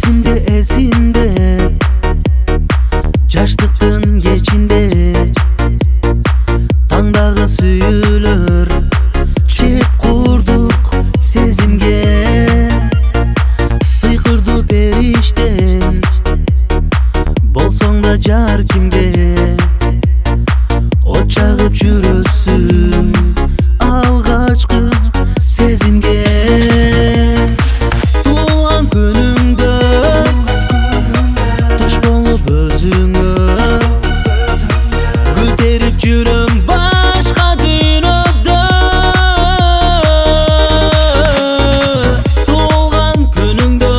Esinde жаштыктын кечинде таңдагы сүйүлөр чеп курдук сезимге сыйкырдуу периштем болсоң да жар кимге от чагып жүрөсүң алгачкы сезимге туулган күнүңдө туш болуп өзүңө гүл терип жүрөм башка дүйнөдө туулган күнүңдө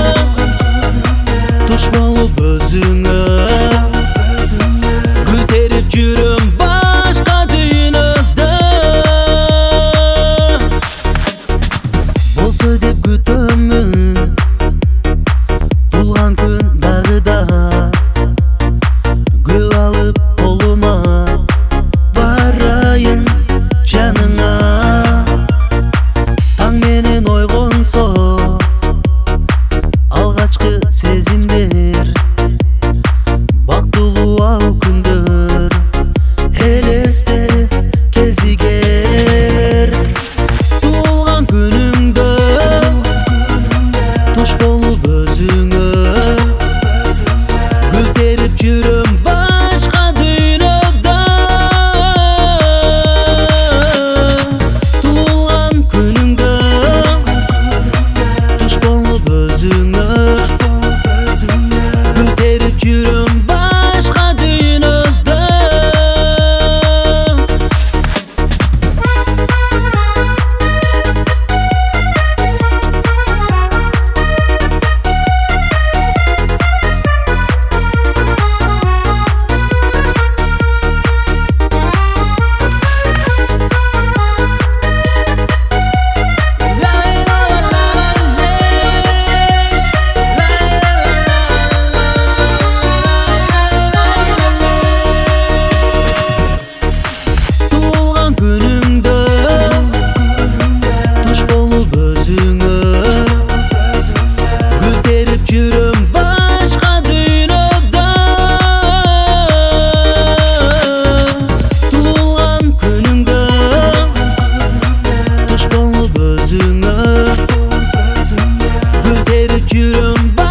туш болуп өзүңө гүл терип жүрөм башка дүйнөдө болсо деп күтөмүн туулган күн дагыда гүл алып колума барайын жаныңа таң менен ойгонсо алгачкы сезимдер бактылуу ал күндөр элесте кезигер туулган күнүңдө туш болуп өзүңө гүл терип жүрөм башка дүйнөдө туулган күнүңдө туш болуп өзүңө гүл терип жүрөм башка дүйнөдө туулган күнүңдө туш болуп өзүңө гүл терип жүрөм башка дүйнөдө туулган күнүңдө туш болуп өзүңө гүл терип жүрөм